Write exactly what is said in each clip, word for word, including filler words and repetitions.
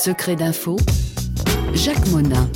Secret d'info, Jacques Monin,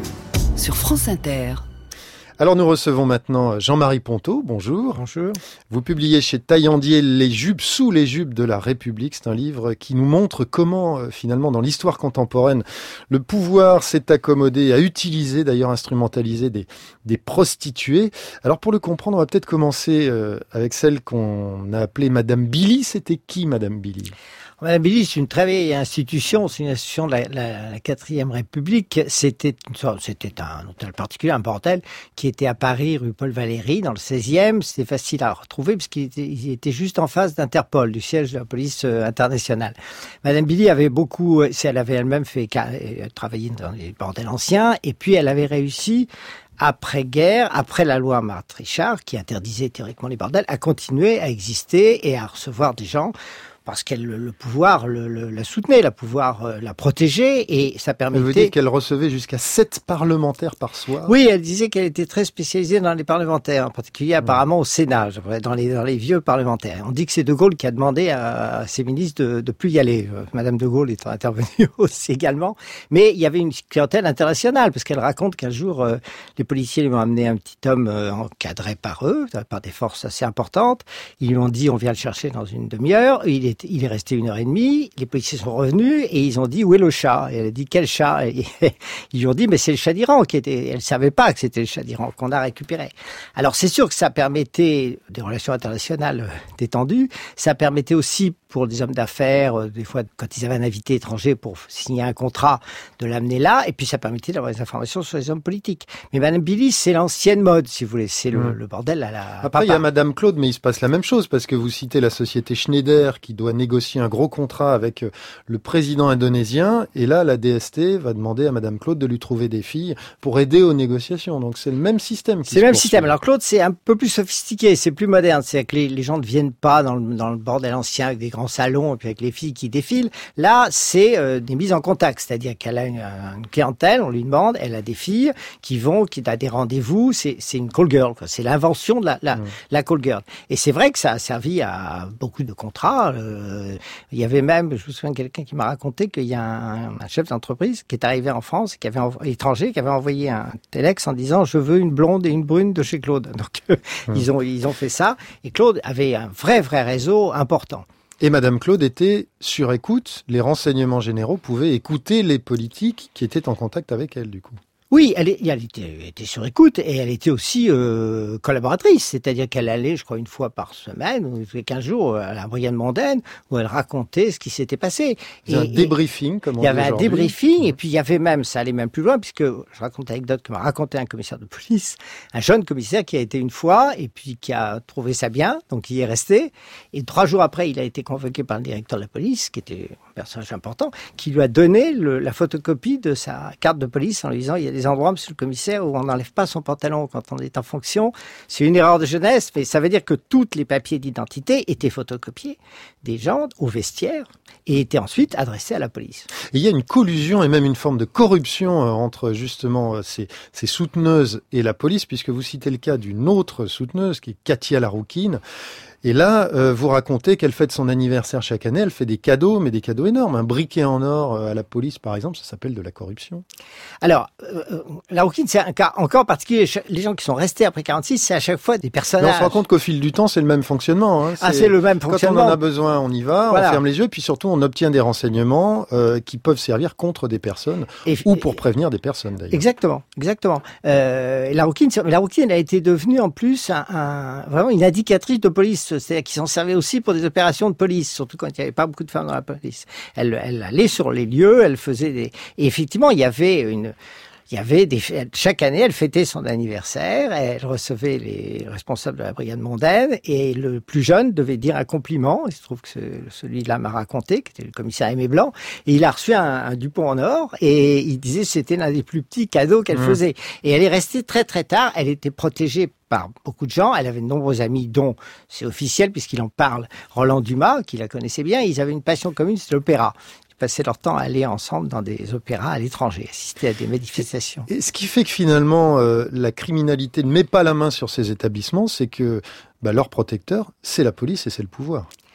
sur France Inter. Alors nous recevons maintenant Jean-Marie Ponto, bonjour. Bonjour. Vous publiez chez Taillandier Les jupes sous les jupes de la République. C'est un livre qui nous montre comment, euh, finalement, dans l'histoire contemporaine, le pouvoir s'est accommodé, a utilisé, d'ailleurs instrumentalisé des, des prostituées. Alors pour le comprendre, on va peut-être commencer euh, avec celle qu'on a appelée Madame Billy. C'était qui Madame Billy ? Madame Billy, c'est une très vieille institution, c'est une institution de la, la, la quatrième République. C'était, c'était un hôtel particulier, un bordel, qui était à Paris, rue Paul Valéry, dans le seizième. C'était facile à retrouver, puisqu'il était, il était juste en face d'Interpol, du siège de la police internationale. Madame Billy avait beaucoup, elle avait elle-même fait travailler dans les bordels anciens, et puis elle avait réussi, après-guerre, après la loi Marthe Richard, qui interdisait théoriquement les bordels, à continuer à exister et à recevoir des gens, parce qu'elle le pouvoir le, le, la soutenait, le pouvoir euh, la protégeait, et ça permettait... Elle veut dire qu'elle recevait jusqu'à sept parlementaires par soir. Oui, elle disait qu'elle était très spécialisée dans les parlementaires, en particulier apparemment au Sénat, dans les, dans les vieux parlementaires. On dit que c'est De Gaulle qui a demandé à, à ses ministres de, de plus y aller. Madame De Gaulle étant intervenue aussi également. Mais il y avait une clientèle internationale, parce qu'elle raconte qu'un jour, euh, les policiers lui ont amené un petit homme euh, encadré par eux, par des forces assez importantes. Ils lui ont dit, on vient le chercher dans une demi-heure. Il est Il est resté une heure et demie, les policiers sont revenus et ils ont dit où est le chat ? Et elle a dit quel chat ? Et ils lui ont dit mais c'est le chat d'Iran qui était. Elle savait pas que c'était le chat d'Iran qu'on a récupéré. Alors c'est sûr que ça permettait des relations internationales détendues, ça permettait aussi pour des hommes d'affaires, des fois quand ils avaient un invité étranger pour signer un contrat, de l'amener là, et puis ça permettait d'avoir des informations sur les hommes politiques. Mais Madame Billy, c'est l'ancienne mode, si vous voulez, c'est le, mmh. le bordel à la. Après, papa. Il y a Madame Claude, mais il se passe la même chose, parce que vous citez la société Schneider qui doit négocier un gros contrat avec le président indonésien, et là, la D S T va demander à Madame Claude de lui trouver des filles pour aider aux négociations. Donc c'est le même système. Qui c'est le même système. Alors Claude, c'est un peu plus sophistiqué, c'est plus moderne. C'est que les, les gens ne viennent pas dans le, dans le bordel ancien avec des grands salons et puis avec les filles qui défilent. Là, c'est euh, des mises en contact, c'est-à-dire qu'elle a une, une clientèle, on lui demande, elle a des filles qui vont, qui a des rendez-vous. C'est, c'est une call girl, quoi. C'est l'invention de la, la, mmh. la call girl. Et c'est vrai que ça a servi à beaucoup de contrats. Euh, il y avait même, je me souviens de quelqu'un qui m'a raconté qu'il y a un, un chef d'entreprise qui est arrivé en France, qui avait étranger, qui avait envoyé un téléx en disant je veux une blonde et une brune de chez Claude. Donc euh, mmh. ils ont ils ont fait ça. Et Claude avait un vrai vrai réseau important. Et Madame Claude était sur écoute. Les renseignements généraux pouvaient écouter les politiques qui étaient en contact avec elle, du coup. Oui, elle, est, elle, était, elle était sur écoute et elle était aussi euh, collaboratrice, c'est-à-dire qu'elle allait, je crois, une fois par semaine ou tous les quinze jours à la brigade mondaine où elle racontait ce qui s'était passé. Il y avait un débriefing, comme on dit aujourd'hui. Il y avait un débriefing mmh. et puis il y avait même, ça allait même plus loin puisque je raconte l'anecdote que m'a raconté un commissaire de police, un jeune commissaire qui a été une fois et puis qui a trouvé ça bien, donc il y est resté. Et trois jours après, il a été convoqué par le directeur de la police, qui était un personnage important, qui lui a donné le, la photocopie de sa carte de police en lui disant il y a des endroits, monsieur le commissaire, où on n'enlève pas son pantalon quand on est en fonction. C'est une erreur de jeunesse, mais ça veut dire que tous les papiers d'identité étaient photocopiés des gens au vestiaire et étaient ensuite adressés à la police. Et il y a une collusion et même une forme de corruption entre justement ces, ces souteneuses et la police, puisque vous citez le cas d'une autre souteneuse qui est Katia Laroukine. Et là, euh, vous racontez qu'elle fête son anniversaire chaque année, elle fait des cadeaux, mais des cadeaux énormes. Un briquet en or euh, à la police, par exemple, ça s'appelle de la corruption. Alors, euh, Laroukine, c'est un cas encore particulier. Les gens qui sont restés après quarante-six, c'est à chaque fois des personnages. Mais on se rend compte qu'au fil du temps, c'est le même fonctionnement. Hein. C'est, ah, c'est le même fonctionnement. Quand on en a besoin, on y va, voilà. On ferme les yeux, puis surtout, on obtient des renseignements euh, qui peuvent servir contre des personnes et, ou pour prévenir des personnes, d'ailleurs. Exactement, exactement. Euh, Laroukine, Laroukine, elle a été devenue en plus un, un, vraiment une indicatrice de police. C'est-à-dire qu'ils s'en servaient aussi pour des opérations de police, surtout quand il n'y avait pas beaucoup de femmes dans la police. Elle, elle allait sur les lieux, elle faisait des... Et effectivement, il y avait une... Il y avait des, chaque année, elle fêtait son anniversaire, elle recevait les responsables de la brigade mondaine et le plus jeune devait dire un compliment. Il se trouve que ce, celui-là m'a raconté, qui était le commissaire Aimé Blanc, et il a reçu un, un Dupont en or et il disait que c'était l'un des plus petits cadeaux qu'elle mmh. faisait. Et elle est restée très très tard, elle était protégée par beaucoup de gens. Elle avait de nombreux amis, dont, c'est officiel puisqu'il en parle, Roland Dumas, qui la connaissait bien. Ils avaient une passion commune, c'était l'opéra. Passaient leur temps à aller ensemble dans des opéras à l'étranger, assister à des manifestations. Et ce qui fait que finalement, euh, la criminalité ne met pas la main sur ces établissements, c'est que bah, leur protecteur, c'est la police et c'est le pouvoir.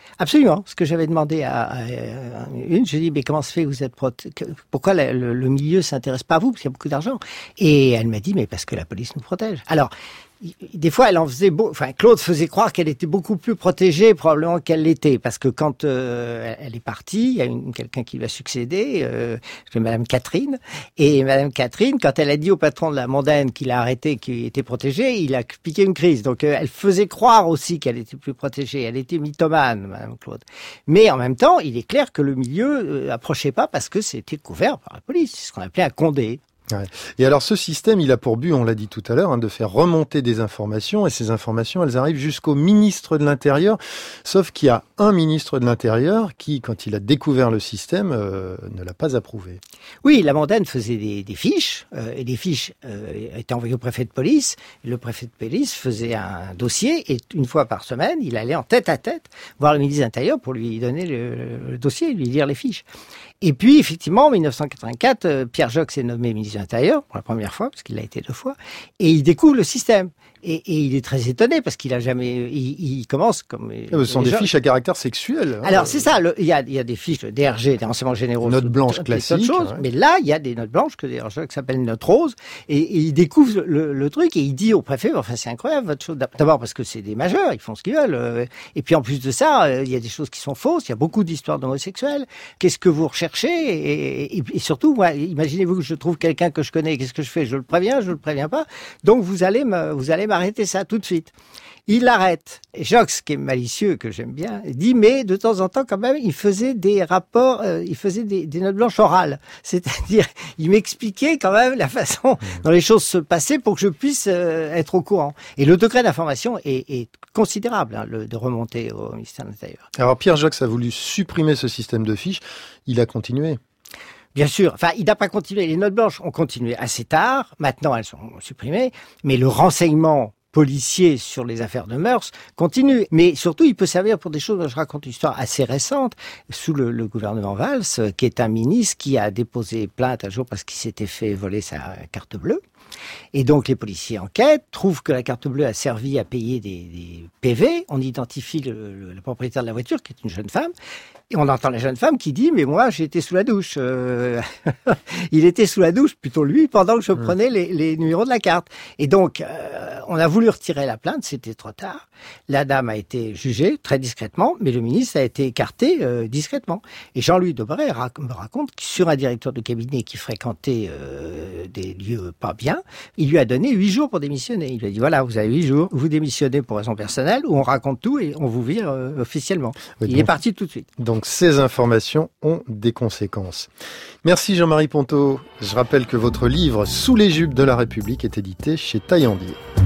Absolument. Ce que j'avais demandé à, à, à une, je dis mais comment se fait que vous êtes proté... pourquoi le, le, le milieu s'intéresse pas à vous parce qu'il y a beaucoup d'argent. Et elle m'a dit mais parce que la police nous protège. Alors des fois, elle en faisait beau. Enfin, Claude faisait croire qu'elle était beaucoup plus protégée probablement qu'elle l'était, parce que quand euh, elle est partie, il y a une, quelqu'un qui lui a succédé, euh, c'est Madame Catherine, et Madame Catherine, quand elle a dit au patron de la mondaine qu'il a arrêté, qu'il était protégé, il a piqué une crise. Donc, euh, elle faisait croire aussi qu'elle était plus protégée. Elle était mythomane, Madame Claude. Mais en même temps, il est clair que le milieu euh, approchait pas parce que c'était couvert par la police. C'est ce qu'on appelait un condé. Ouais. Et alors ce système, il a pour but, on l'a dit tout à l'heure, hein, de faire remonter des informations, et ces informations, elles arrivent jusqu'au ministre de l'Intérieur, sauf qu'il y a un ministre de l'Intérieur qui, quand il a découvert le système, euh, ne l'a pas approuvé. Oui, la mondaine faisait des, des fiches, euh, et les fiches euh, étaient envoyées au préfet de police, et le préfet de police faisait un dossier, et une fois par semaine, il allait en tête à tête voir le ministre de l'Intérieur pour lui donner le, le dossier, lui lire les fiches. Et puis, effectivement, en dix-neuf cent quatre-vingt-quatre, euh, Pierre Joxe est nommé ministre de l'Intérieur pour la première fois, parce qu'il l'a été deux fois, et il découvre le système. Et, et il est très étonné parce qu'il a jamais, il, il commence comme. Ce sont des gens... fiches à caractère sexuel. Hein. Alors c'est ça, le, il y a, il y a des fiches de D R G, des renseignements généraux, notes blanches classiques. Choses, ouais. Mais là, il y a des notes blanches que des qui s'appellent notes roses, et, et il découvre le, le truc et il dit au préfet, enfin c'est incroyable votre chose. D'abord parce que c'est des majeurs, ils font ce qu'ils veulent, et puis en plus de ça, il y a des choses qui sont fausses. Il y a beaucoup d'histoires d'homosexuels. Qu'est-ce que vous recherchez et, et, et surtout, moi, imaginez-vous que je trouve quelqu'un que je connais, qu'est-ce que je fais? Je le préviens, je le préviens pas. Donc vous allez me, vous allez m'arrêter ça tout de suite. Il l'arrête. Et Joxe, qui est malicieux, que j'aime bien, dit, mais de temps en temps, quand même, il faisait des rapports, euh, il faisait des, des notes blanches orales. C'est-à-dire, il m'expliquait quand même la façon dont les choses se passaient pour que je puisse euh, être au courant. Et le degré d'information est, est considérable, hein, le, de remonter au ministère de l'Intérieur. Alors, Pierre Joxe a voulu supprimer ce système de fiches. Il a continué. Bien sûr. Enfin, il n'a pas continué. Les notes blanches ont continué assez tard. Maintenant, elles sont supprimées. Mais le renseignement policier sur les affaires de mœurs continue. Mais surtout, il peut servir pour des choses, je raconte une histoire assez récente, sous le, le gouvernement Valls, qui est un ministre qui a déposé plainte un jour parce qu'il s'était fait voler sa carte bleue. Et donc, les policiers enquêtent, trouvent que la carte bleue a servi à payer des, des P V. On identifie le, le, le propriétaire de la voiture, qui est une jeune femme. Et on entend la jeune femme qui dit « Mais moi, j'ai été sous la douche. Euh... » Il était sous la douche, plutôt lui, pendant que je prenais les, les numéros de la carte. Et donc, euh, on a voulu retirer la plainte, c'était trop tard. La dame a été jugée très discrètement, mais le ministre a été écarté euh, discrètement. Et Jean-Louis Debré rac- me raconte que sur un directeur de cabinet qui fréquentait euh, des lieux pas bien, il lui a donné huit jours pour démissionner. Il lui a dit « Voilà, vous avez huit jours, vous démissionnez pour raison personnelle, ou on raconte tout et on vous vire euh, officiellement. Oui, » Il donc... est parti tout de suite. Donc, ces informations ont des conséquences. Merci Jean-Marie Ponto. Je rappelle que votre livre « Sous les jupes de la République » est édité chez Taillandier.